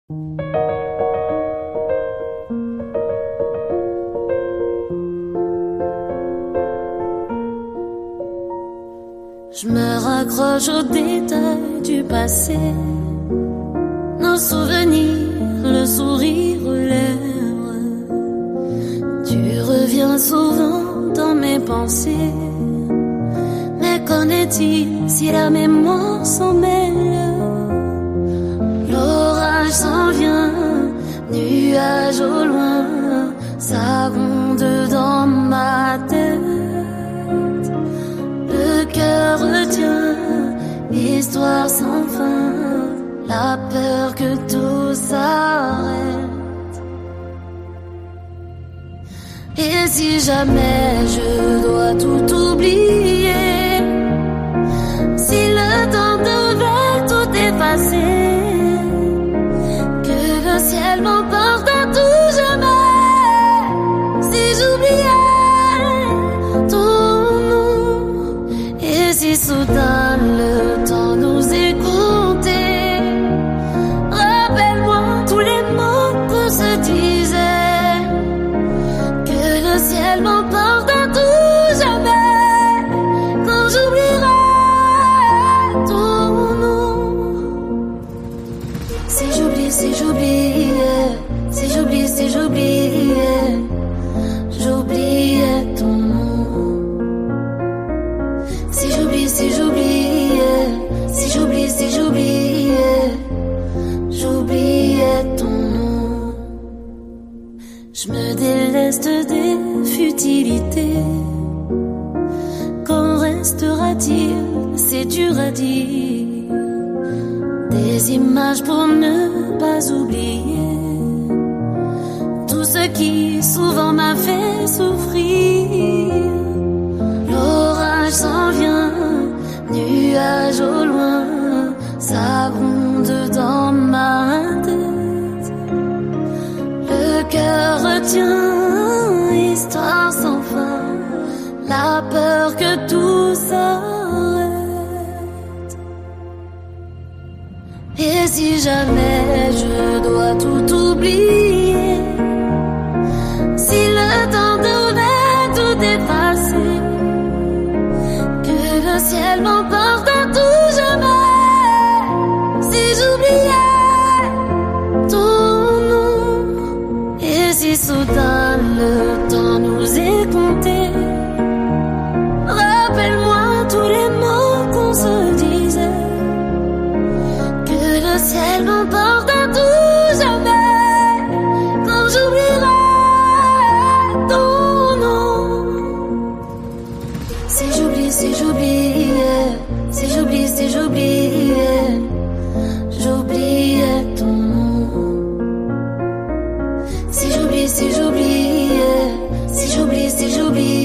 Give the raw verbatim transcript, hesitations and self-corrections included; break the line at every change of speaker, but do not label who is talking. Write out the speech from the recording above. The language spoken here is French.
Je me raccroche aux détails du passé, nos souvenirs, le sourire aux lèvres. Tu reviens souvent dans mes pensées, mais qu'en est-il si la mémoire s'en mêle? L'orage s'en vient, nuage au loin, ça gronde dans ma tête. Le cœur retient, histoire sans fin, la peur que tout s'arrête. Et si jamais je dois tout oublier, si le temps devait tout effacer, que le ciel m'emporte à tout jamais, si j'oubliais ton nom, et si soudain le temps nous est compté. Rappelle-moi tous les mots qu'on se disait, que le ciel m'emporte à tout jamais, quand j'oublierai ton nom. Si j'oublie, si j'oublie, si j'oublie, si j'oublie, j'oubliais ton nom. Si j'oublie, si j'oublie, si j'oublie, si j'oublie, j'oubliais ton nom. Je me déleste des futilités. Qu'en restera-t-il? C'est dur à dire. Des images pour ne pas oublier tout ce qui souvent m'a fait souffrir. L'orage s'en vient, nuage au loin, ça gronde dans ma tête. Le cœur retient, histoire sans fin, la peur que tout s'arrête. Et si jamais je dois tout oublier, si le temps devait tout effacer, que le ciel m'emporte à tout jamais, si j'oubliais ton nom, et si soudain le temps nous est compté. Rappelle-moi tous les mots qu'on se disait, que le ciel m'emporte à tout jamais, quand j'oublierai ton nom. Si j'oublie, si j'oublie, si j'oublie, si j'oublie, j'oubliais ton nom. Si j'oublie, si j'oublie, si j'oublie, si j'oublie,